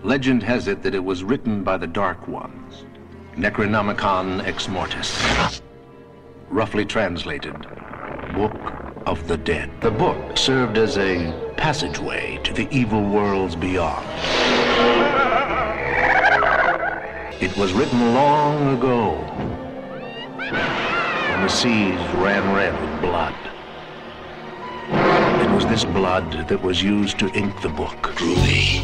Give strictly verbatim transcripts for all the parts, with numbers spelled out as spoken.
Legend has it that it was written by the Dark Ones. Necronomicon Ex Mortis. Roughly translated, Book of the Dead. The book served as a passageway to the evil worlds beyond. It was written long ago, when the seas ran red with blood. It was this blood that was used to ink the book. Groovy.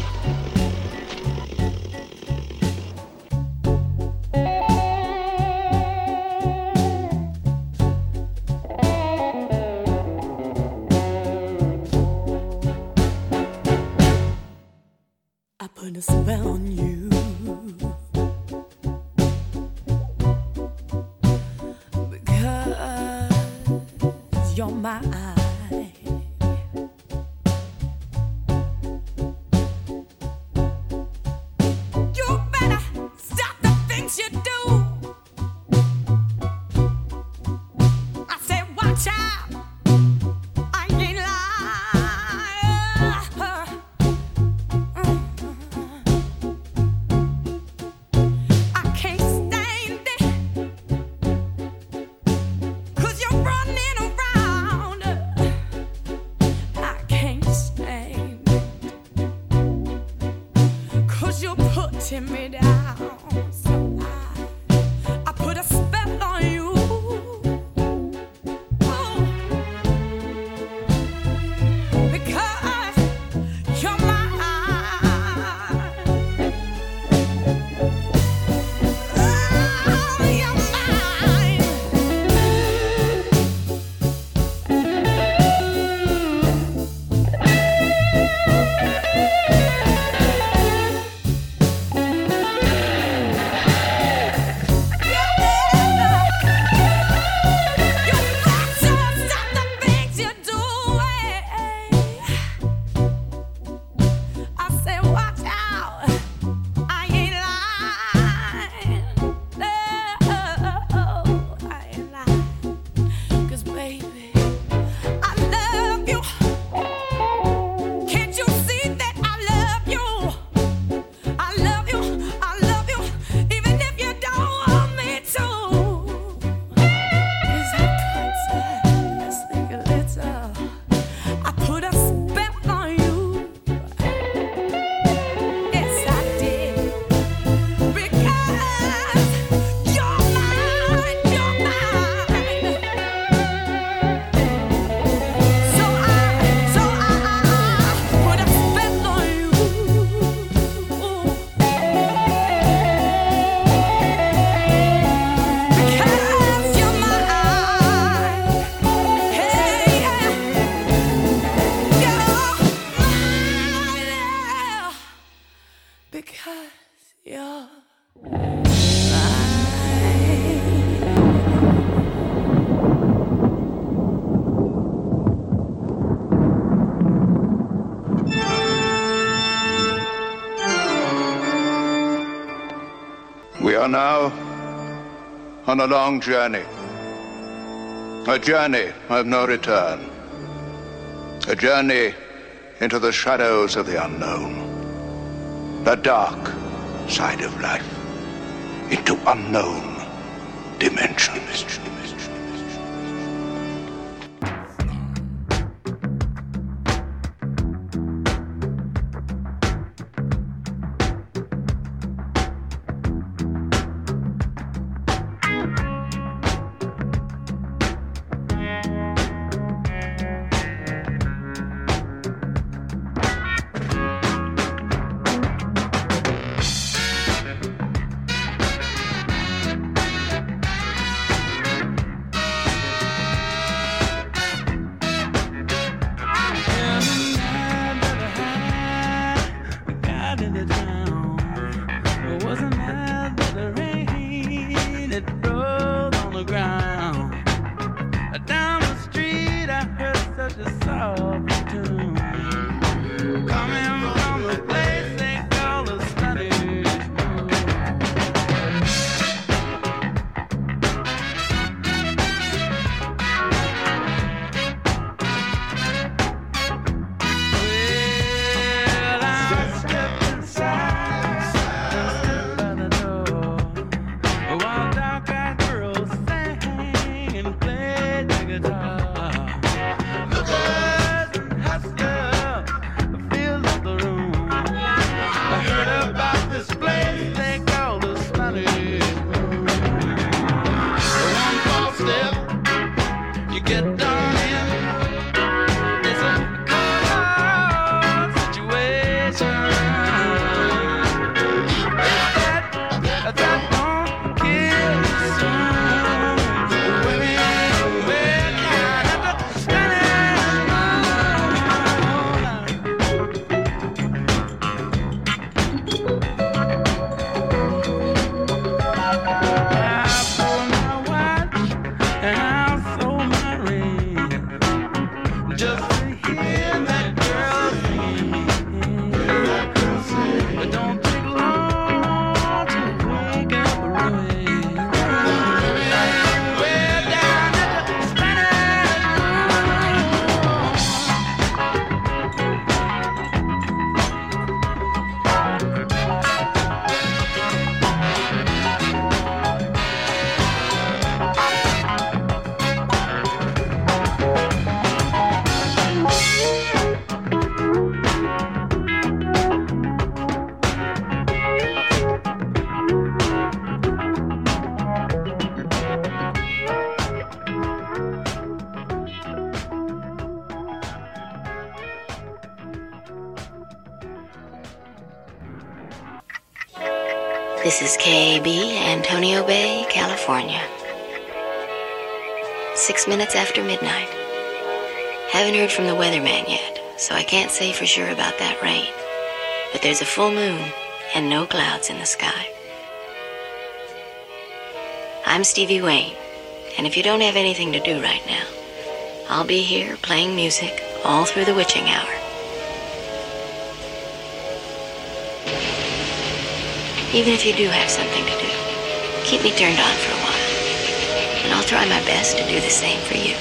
I put a spell on you. Because you're mine. Me down, so I, I put a spell on you. Oh, because you're mine. Oh, you're mine. We are now on a long journey, a journey of no return, a journey into the shadows of the unknown, the dark side of life, into unknown dimensions. about this place they call the Spanish. One false step, you get done in. It's a cold situation. It's that, that don't kill you soon. Women, way down at the This is K A B, Antonio Bay, California. Six minutes after midnight. Haven't heard from the weatherman yet, so I can't say for sure about that rain. But there's a full moon and no clouds in the sky. I'm Stevie Wayne, and if you don't have anything to do right now, I'll be here playing music all through the witching hour. Even if you do have something to do, keep me turned on for a while, and I'll try my best to do the same for you.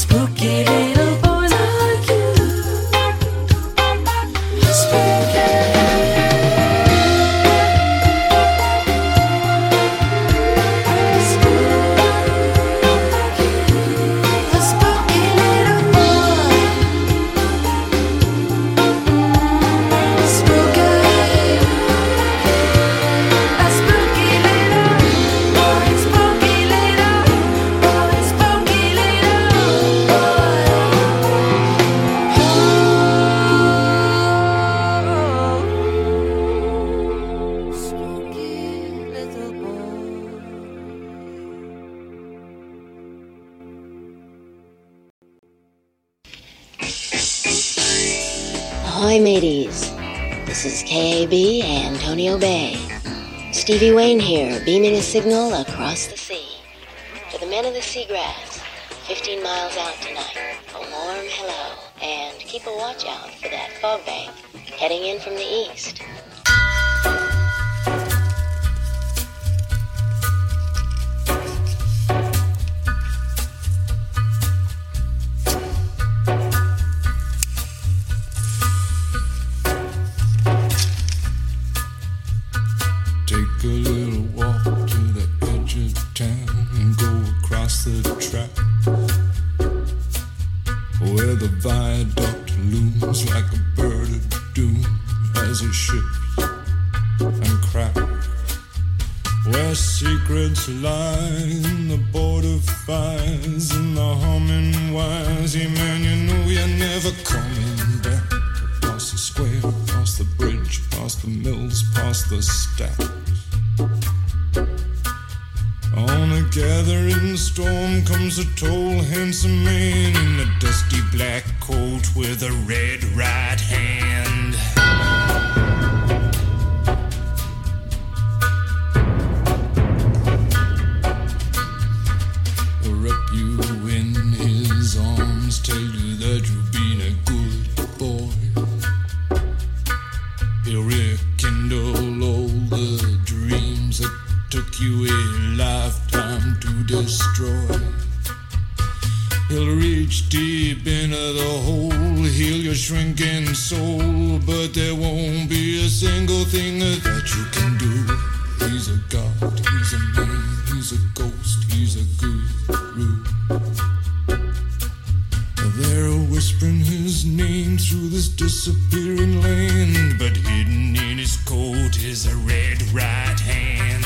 Spooky. mateys. This is K A B Antonio Bay. Stevie Wayne here, beaming a signal across the sea. To the men of the seagrass, fifteen miles out tonight, a warm hello, and keep a watch out for that fog bank heading in from the east. Take a little walk to the edge of town and go across the track where the viaduct looms like a bird of doom as it shifts and cracks, where secrets lie in the border fires and the humming wires. Yeah, man, you know you're never coming back. Across the square, across the bridge, past the mills, past the stacks. On a gathering storm comes a tall, handsome man in a dusty black coat with a red right hand. He'll wrap you in his arms, tell you that you've been a good boy. He'll rekindle all the dreams that took you a lifetime to destroy. He'll reach deep into the hole, heal your shrinking soul, but there won't be a single thing that you can do. He's a god, he's a man, he's a ghost, he's a guru. They're whispering his name through this disappearing land, but hidden in his coat is a red right hand.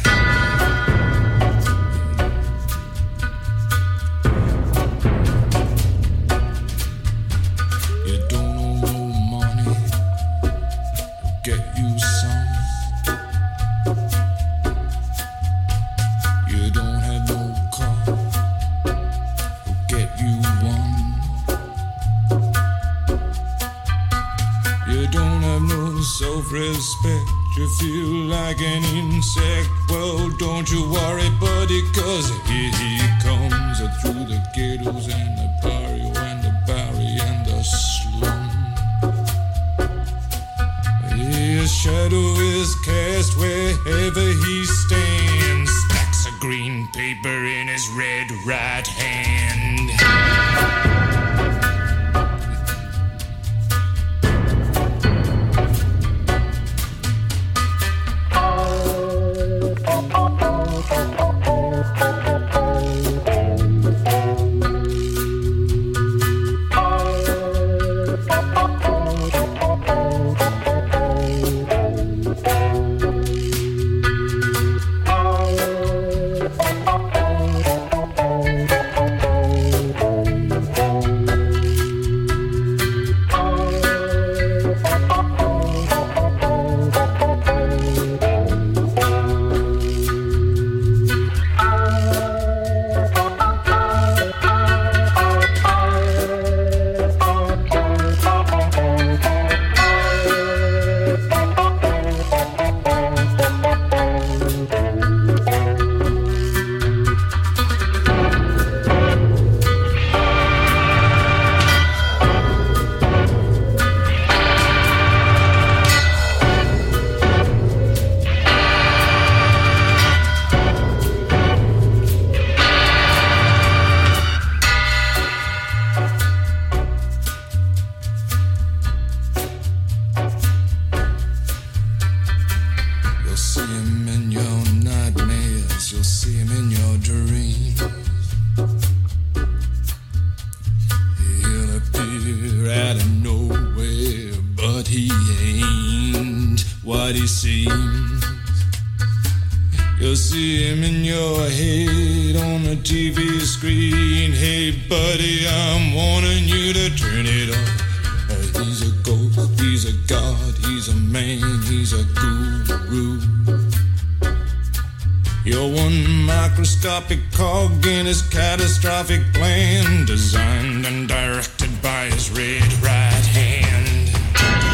You don't owe no money, get you some. You don't have no car, get you one. You don't have no self-respect, you feel like an insect. Well, don't you worry, buddy, cause here he comes through the ghettos and the barrio and the barry and the slum. His shadow is cast wherever he stands, stacks of green paper in his red right hand. You'll see him in your head on the T V screen. Hey buddy, I'm warning you to turn it off. Uh, he's a ghost, he's a god, he's a man, he's a guru. You're one microscopic cog in his catastrophic plan, designed and directed by his red right hand.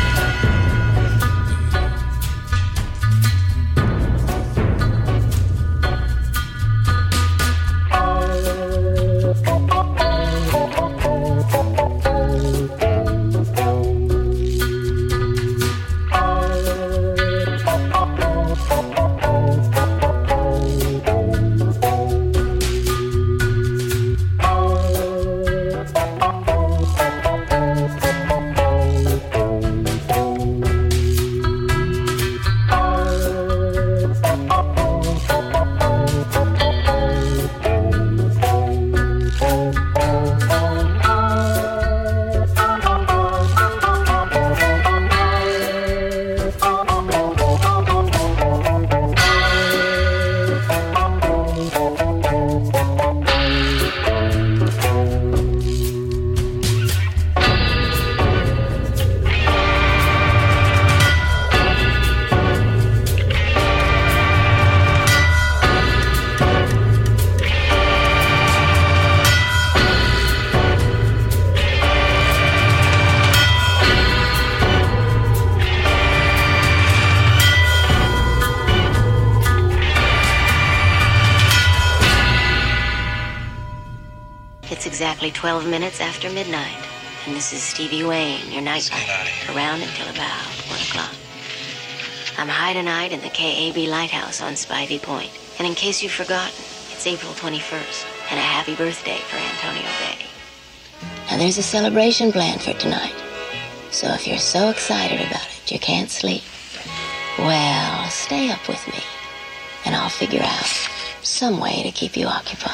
exactly twelve minutes after midnight. And this is Stevie Wayne, your night guide, around until about one o'clock. I'm high tonight in the K A B Lighthouse on Spivey Point. And in case you've forgotten, it's April twenty-first, and a happy birthday for Antonio Bay. Now there's a celebration planned for tonight. So if you're so excited about it you can't sleep, well, stay up with me, and I'll figure out some way to keep you occupied.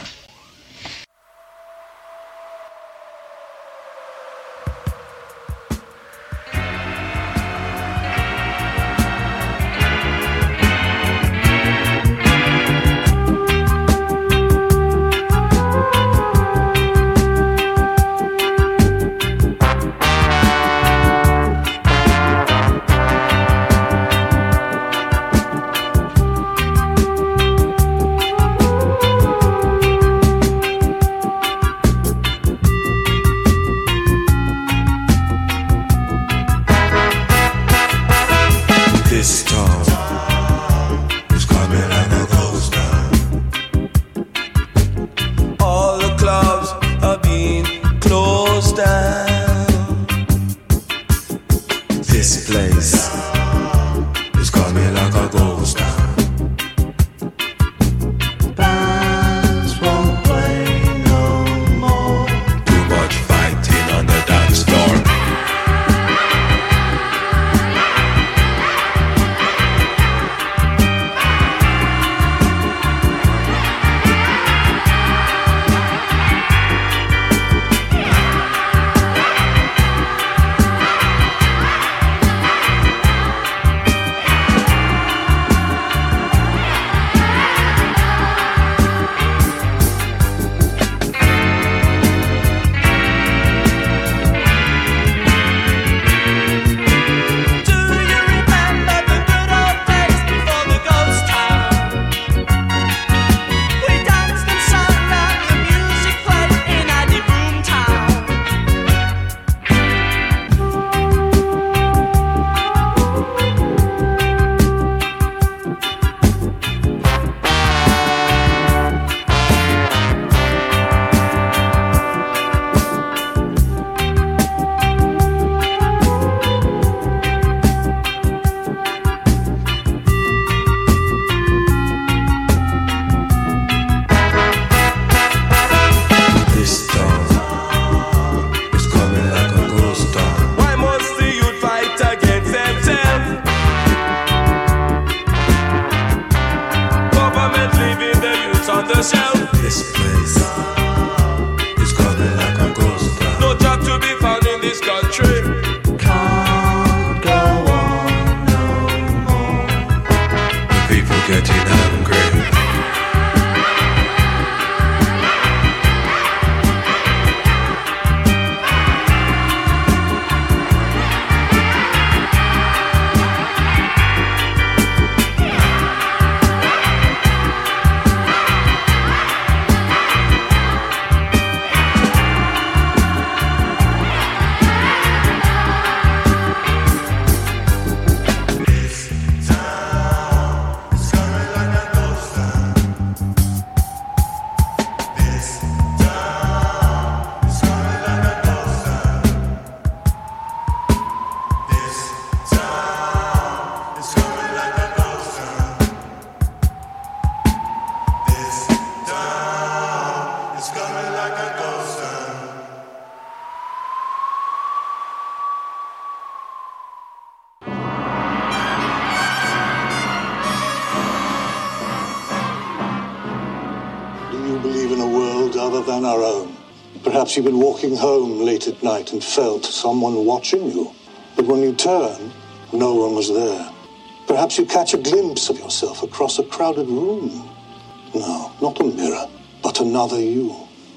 Perhaps you've been walking home late at night and felt someone watching you. But when you turn, no one was there. Perhaps you catch a glimpse of yourself across a crowded room. No, not a mirror, but another you.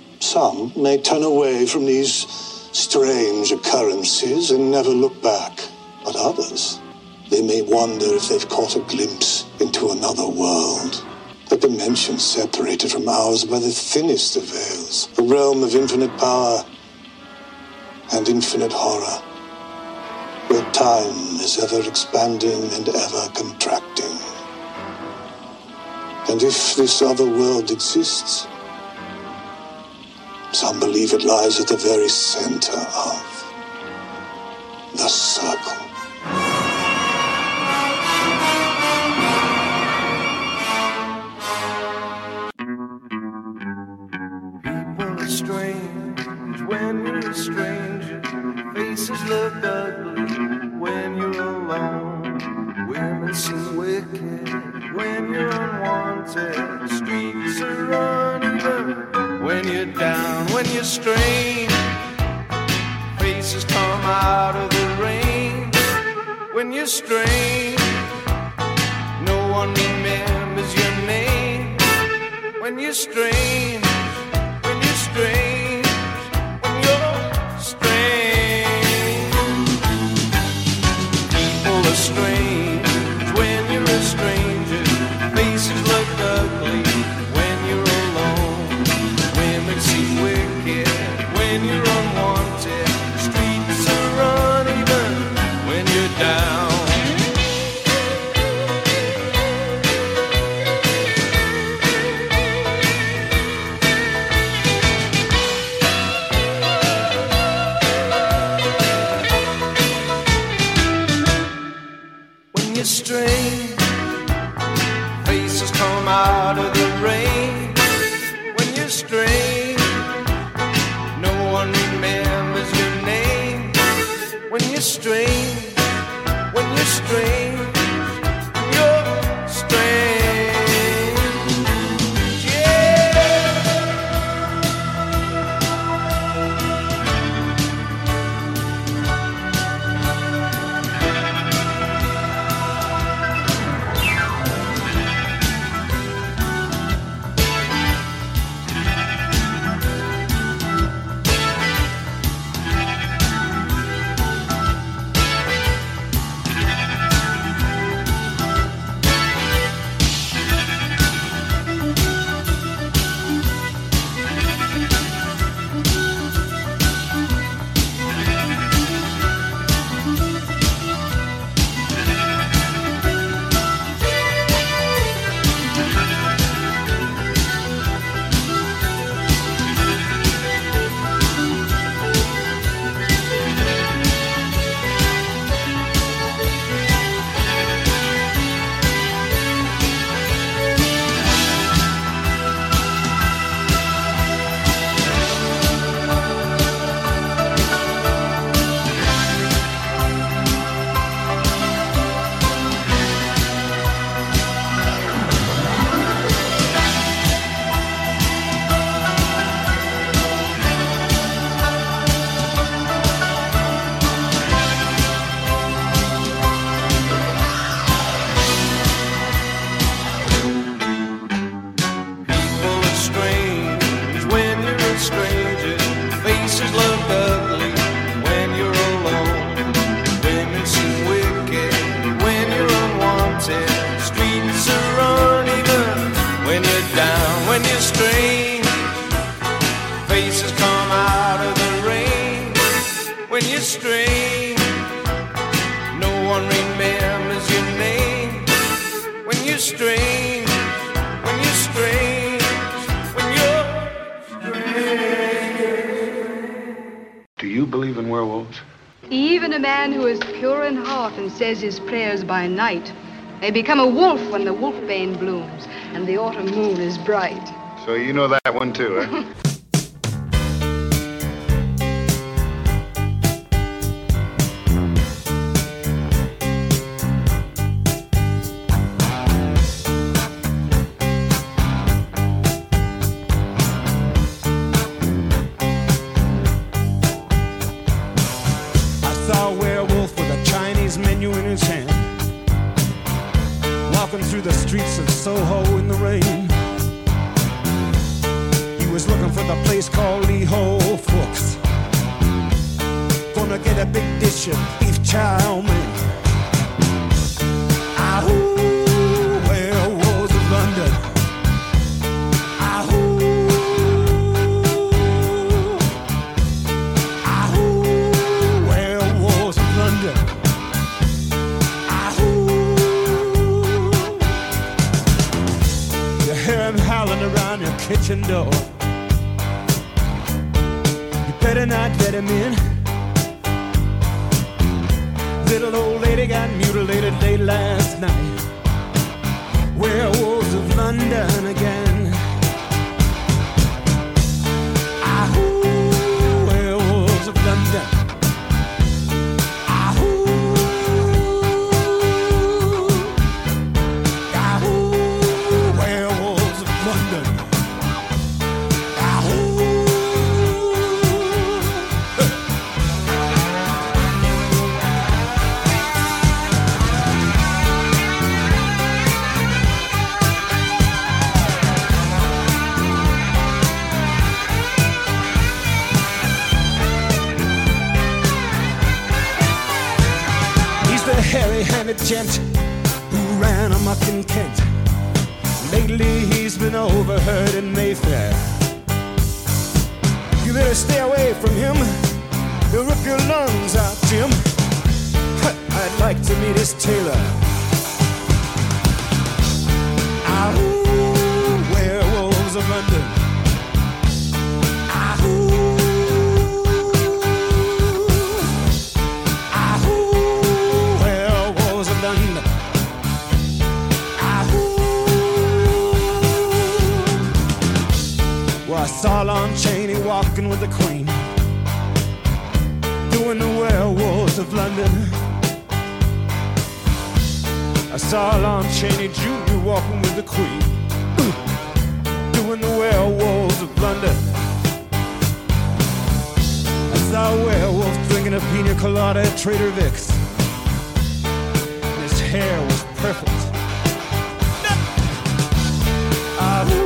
Some may turn away from these strange occurrences and never look back. But others, they may wonder if they've caught a glimpse into another world. A dimension separated from ours by the thinnest of veils. The realm of infinite power and infinite horror. Where time is ever expanding and ever contracting. And if this other world exists, Some believe it lies at the very center of the circle. People are strange when you're a stranger. Faces look ugly when you're alone. Women seem wicked when you're unwanted. Streets are uneven when you're down, when you're strange. Faces come out of the rain when you're strange. No one remembers your name when you're strange. When you're strange, when you're strange. People are strange when you're a stranger. Faces look ugly when you're alone. Women seem wicked when you're unwanted. Streets are uneven when you're down. When you're strange, faces come out of the rain. When you're strange, no one remembers your name. When you're strange, when you're strange, you're strange. Yeah. Strange, no one remembers your name. When you're strange, when you're strange, when you're strange. Do you believe in werewolves? Even a man who is pure in heart and says his prayers by night may become a wolf when the wolfbane blooms and the autumn moon is bright. So you know that one too, eh? Through the streets of Soho in the rain, he was looking for the place called Lee Ho Fooks. Gonna get a big dish of beef chow mein. Ahoo, werewolves of London. Ahoo, ahoo, werewolves of London. Howling around your kitchen door. better not let him in. Little old lady got mutilated late last night. Werewolves of London again. Ahoo, werewolves of London. Ahoo, ahoo, werewolves of London. Hairy-handed gent who ran amok in Kent. Lately he's been overheard in Mayfair. You better stay away from him. He'll rip your lungs out, Jim. I'd like to meet his tailor. Ahoo, werewolves of London. Ahoo. I saw Lon Chaney walking with the Queen, doing the werewolves of London. I saw Lon Chaney Junior walking with the Queen, doing the werewolves of London. I saw a werewolf drinking a pina colada at Trader Vic's, and his hair was perfect. Ah,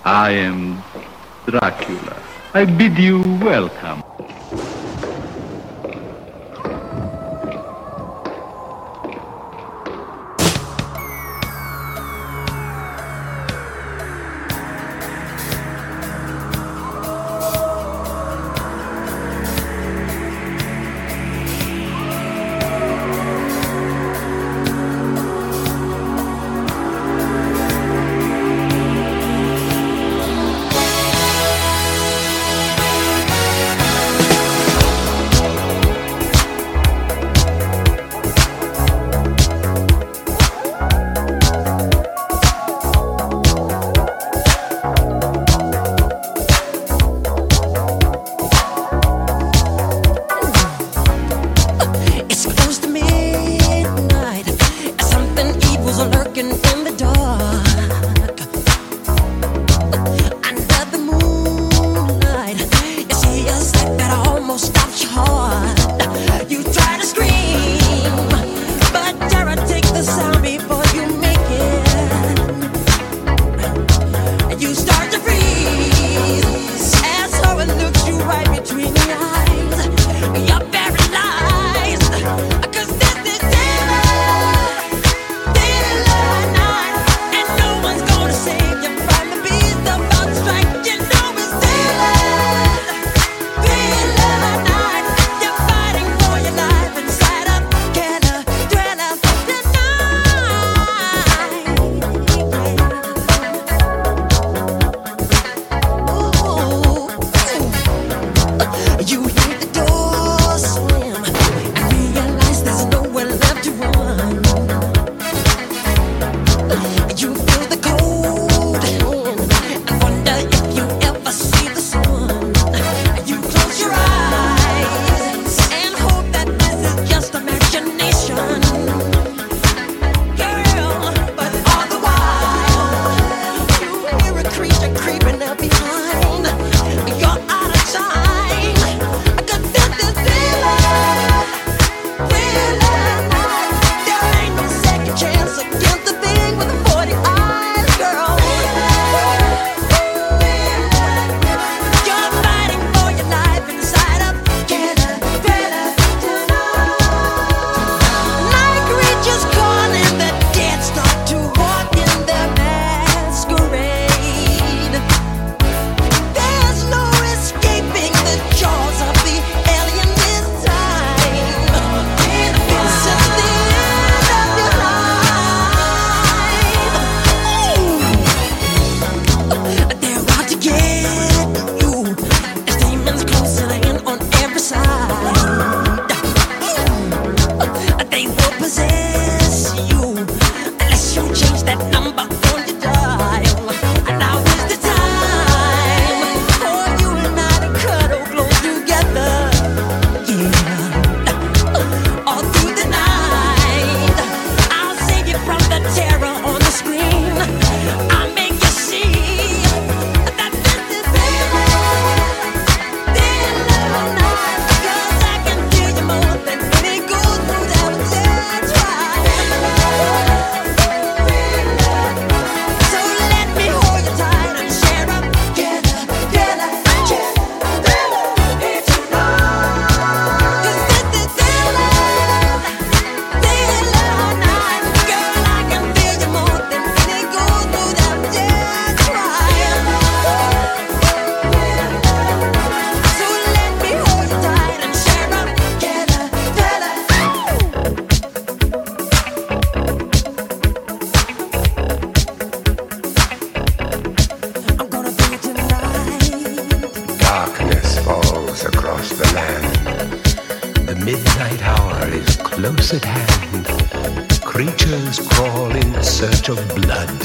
I am Dracula. I bid you welcome. close at hand, creatures crawl in search of blood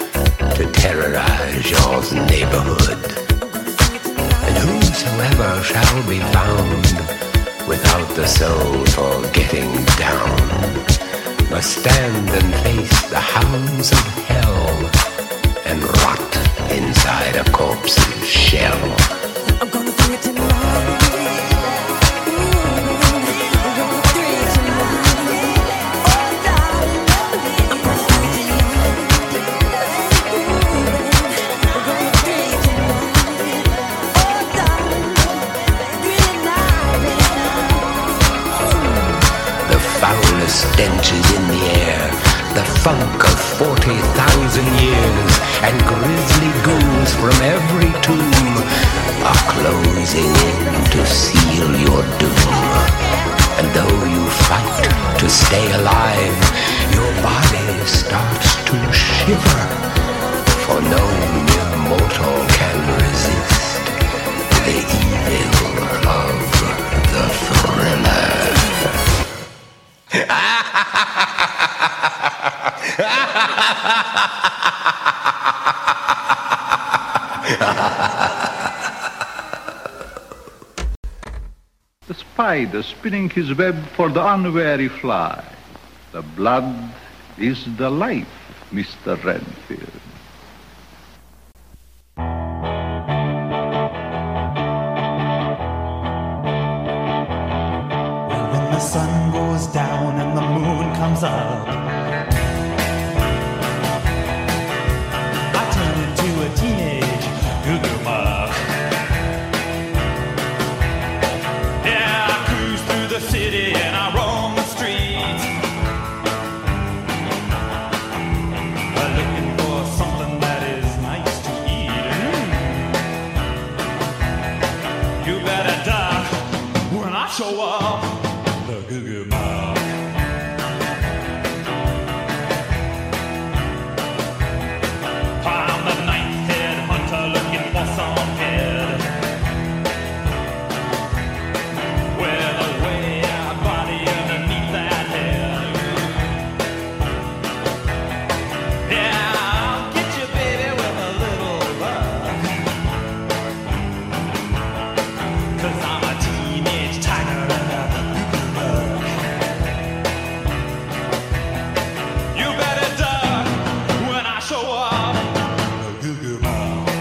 to terrorize your neighborhood. And whosoever shall be found without the soul for getting down must stand and face the hounds of hell and rot inside a corpse's shell. I'm gonna do it tonight. I'm gonna do it tonight. funk of forty thousand years, and grisly ghouls from every tomb are closing in to seal your doom. And though you fight to stay alive, your body starts to shiver, for no mere mortal can resist the evil of the thriller. The spider spinning his web for the unwary fly. The blood is the life, Mister Renfield. Well, when the sun goes down and the moon comes up, I turn into a teenage goo-goo muff. Yeah, I cruise through the city and I roam the streets, looking for something that is nice to eat. You better duck when I show up, the goo-goo muff. I'm the ninth head hunter looking for some head with a way-out body underneath that head. Yeah, I'll get you, baby, with a little luck, 'cause I'm a teenage tiger and a goo-goo buck. You better duck when I show up, the goo-goo buck.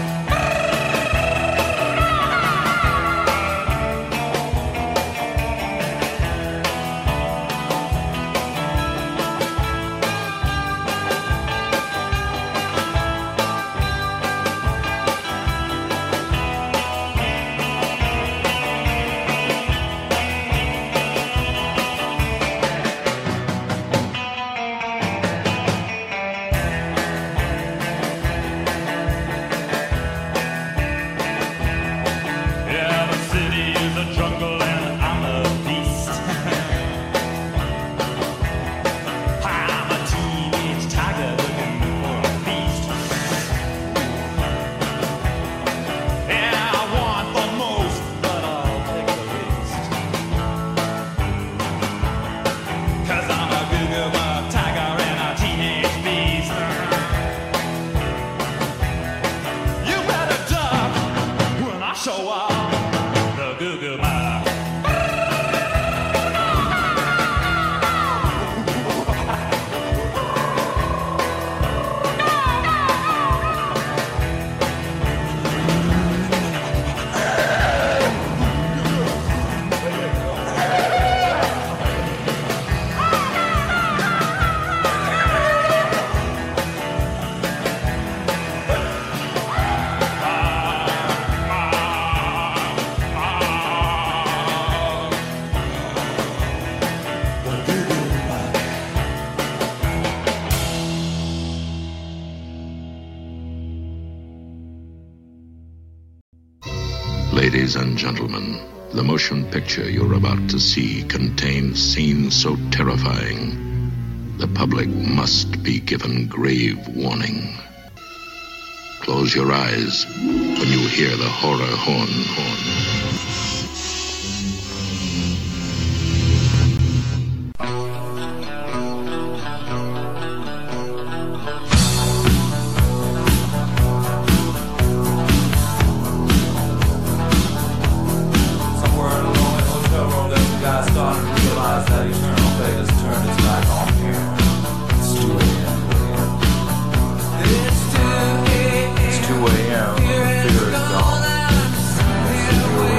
Yeah, the city is a jungle and I'm a beast. I'm a teenage tiger looking for a feast. Yeah, I want the most, but I'll take the least, 'cause I'm a goo-goo buck tiger and a teenage beast. You better duck when I show up, the goo-goo buck. Ladies and gentlemen, the motion picture you're about to see contains scenes so terrifying, the public must be given grave warning. Close your eyes when you hear the horror horn. horn. Somewhere in a lonely hotel room, that the guy started to realize that eternal fate has turned his back on him. It's two a m It's two a m The figure is gone. The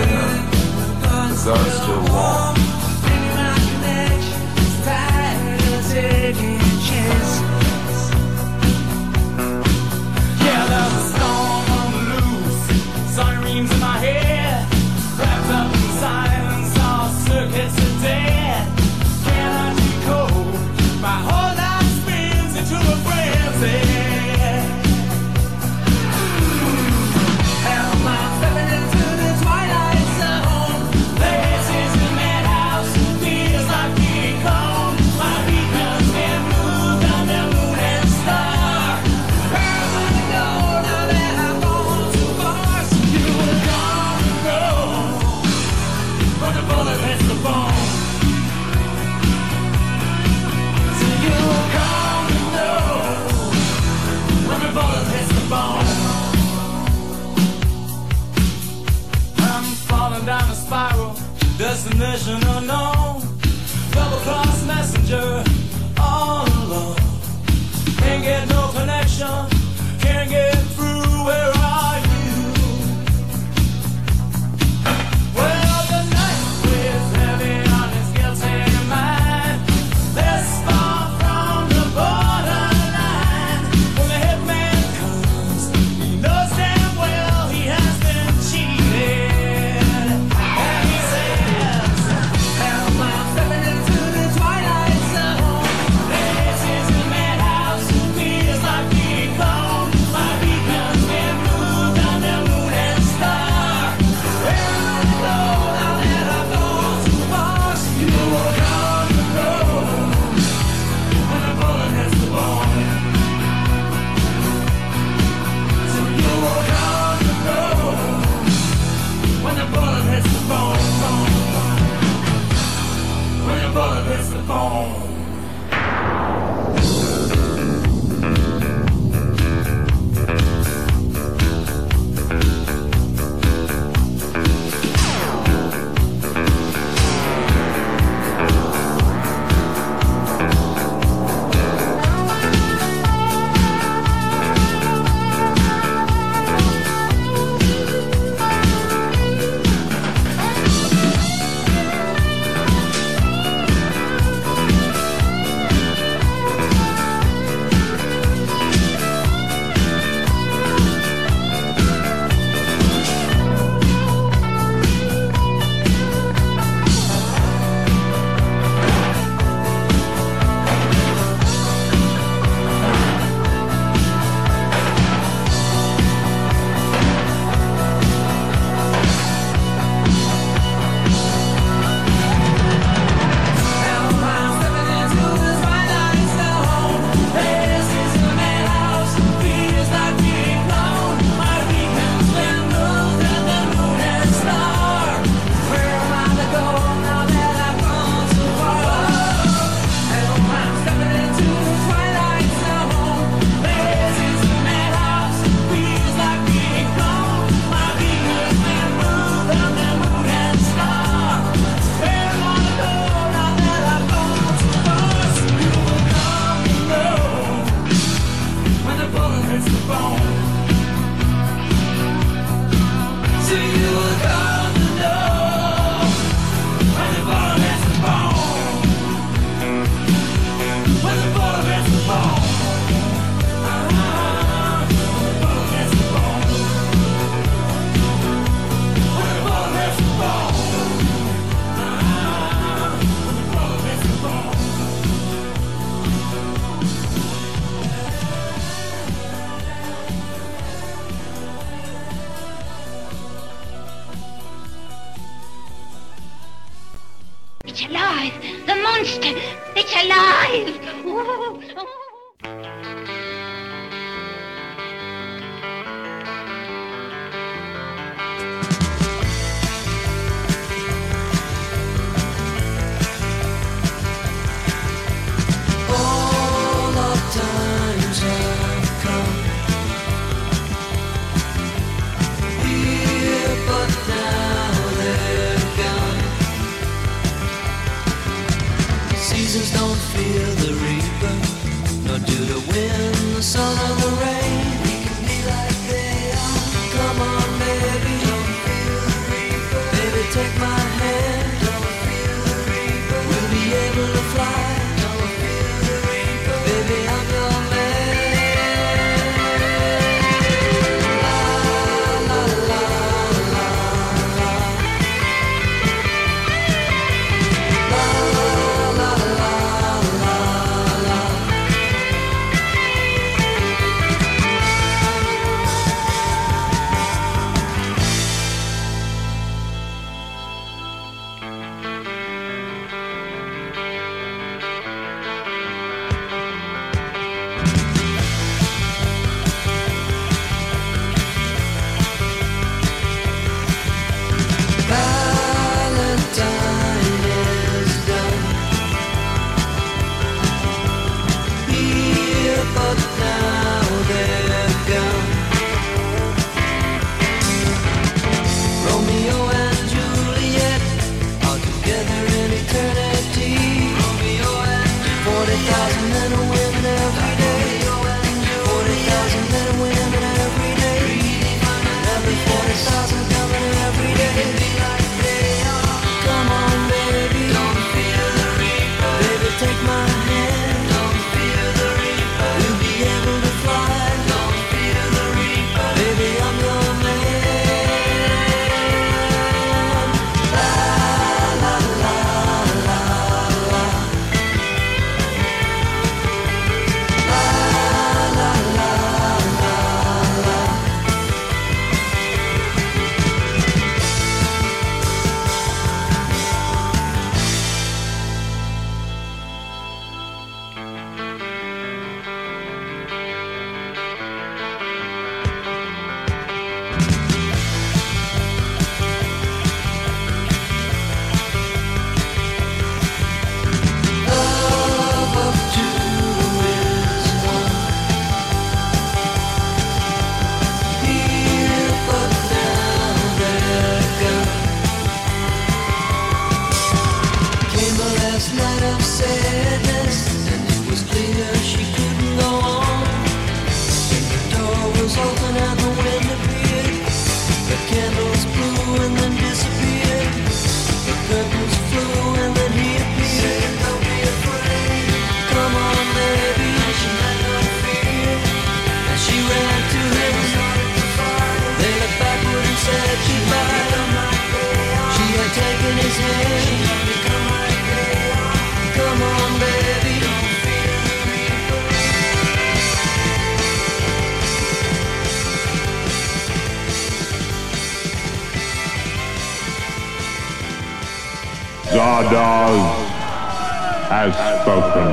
please. All our times have come here, but now they're gone. Seasons don't fear the reaper, nor do the wind, the sun, or the rain. We can be like they are. Come on, baby, don't fear the reaper. Baby, take my hand, don't fear the reaper. We'll be able to fly. Baby, I'm your man. La la la la la. La la la la la la. Valentine is done here, but now they're gone. Romeo and Juliet are together in eternity. Romeo and forty thousand men and women every day. Forty thousand men and women every day. Every forty thousand coming every day. Come on, baby, don't fear the reaper. Baby, take my hand, don't fear the reaper. We'll be able to fly, don't fear the reaper. Baby, I'm your man. La la la la la. La la la la la. Love of two is one. Here, but now they're gone. Came the last night of sadness, and it was clear she couldn't go on. The door was open and the wind appeared. The candles blew and then disappeared. The curtains flew and then he appeared. Don't be afraid. Come on, baby. She had no fear. And she ran to him. They looked backward and said goodbye. She had taken his hand. Come on, baby. Don't fear the reaper. Zardoz has spoken.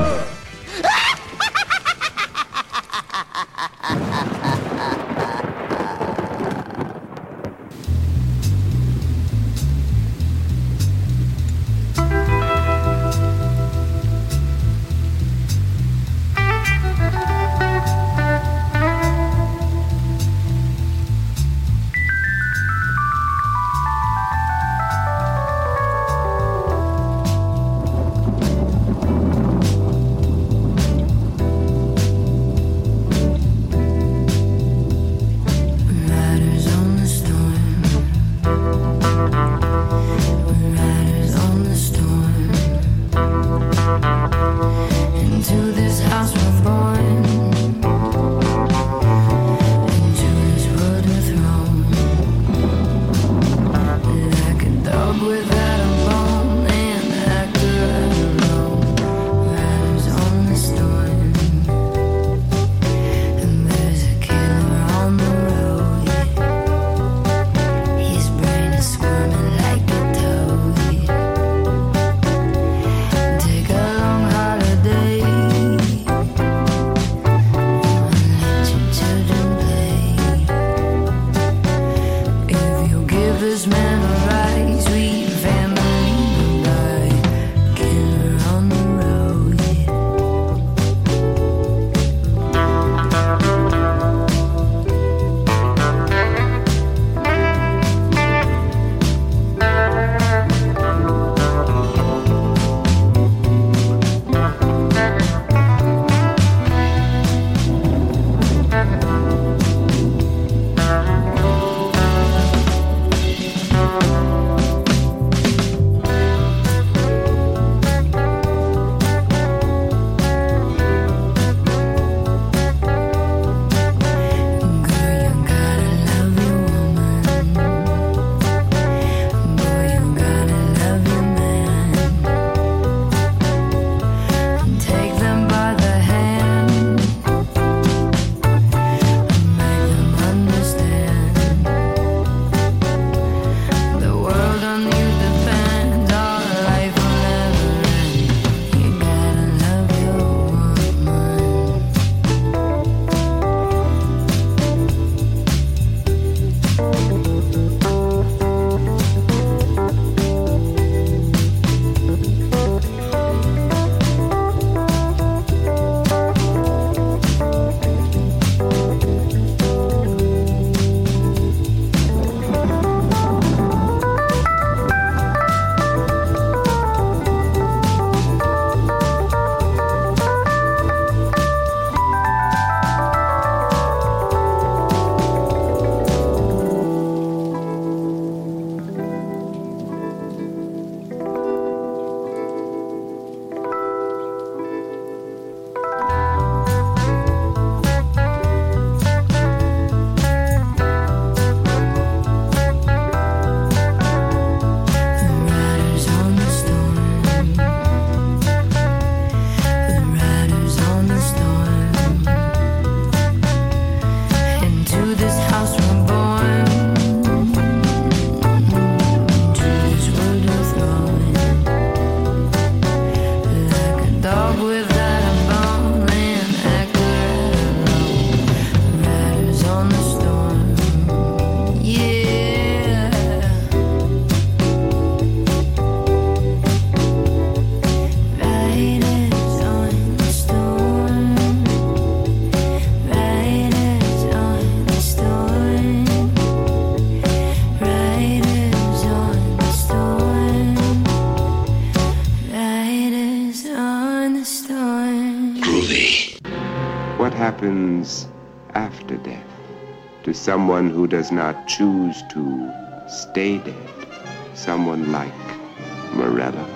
happens after death to someone who does not choose to stay dead, someone like Morella.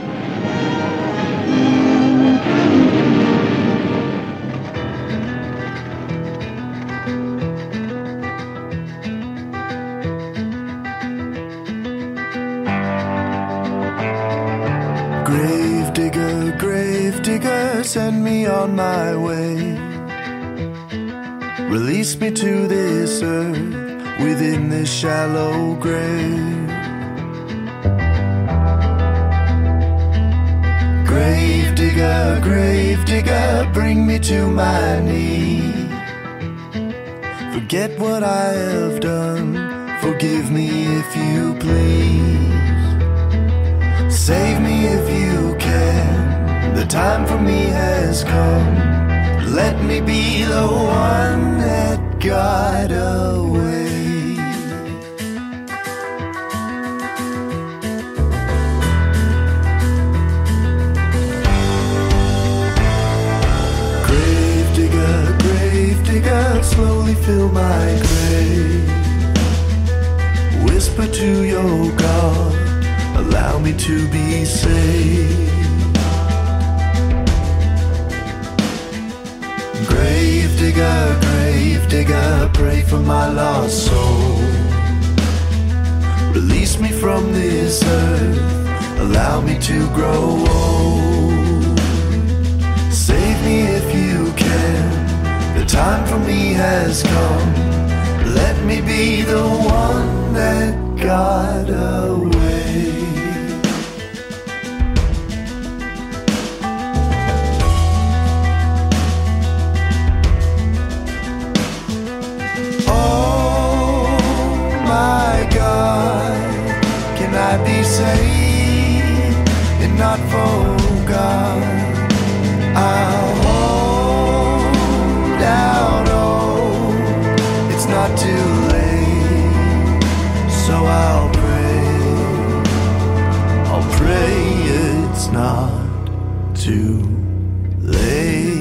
Gravedigger, gravedigger, send me on my way. Release me to this earth within this shallow grave. Gravedigger, gravedigger, bring me to my knees. Forget what I have done, forgive me if you please. Save me if you can, the time for me has come. Let me be the one that got away. Gravedigger, gravedigger, slowly fill my grave. Whisper to your God, allow me to be saved. Gravedigger, gravedigger, pray for my lost soul. Release me from this earth, allow me to grow old. Save me if you can, the time for me has come. Let me be the one that got away. I be saved and not forgot. I'll hold out hope, it's not too late. So I'll pray, I'll pray it's not too late.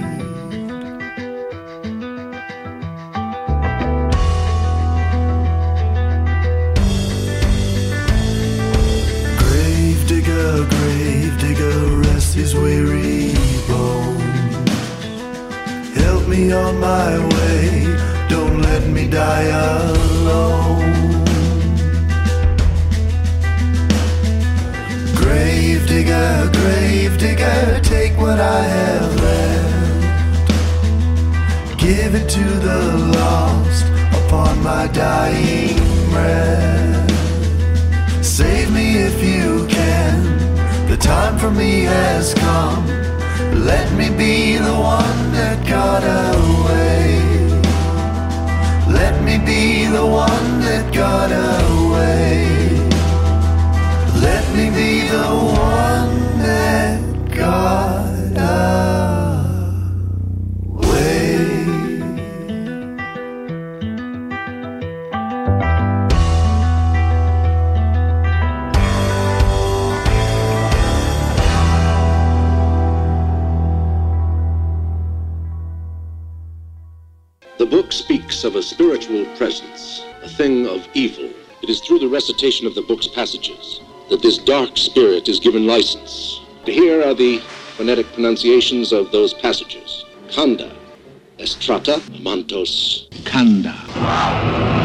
Gravedigger, rest his weary bones. Help me on my way, don't let me die alone. Gravedigger, gravedigger, take what I have left. Give it to the lost upon my dying breath. Save me if you can, the time for me has come. Let me be the one that got away. Let me be the one that got away. Let me be the one that got away. The book speaks of a spiritual presence, a thing of evil. It is through the recitation of the book's passages that this dark spirit is given license. Here are the phonetic pronunciations of those passages. Kanda, Estrata, Amantos, Kanda.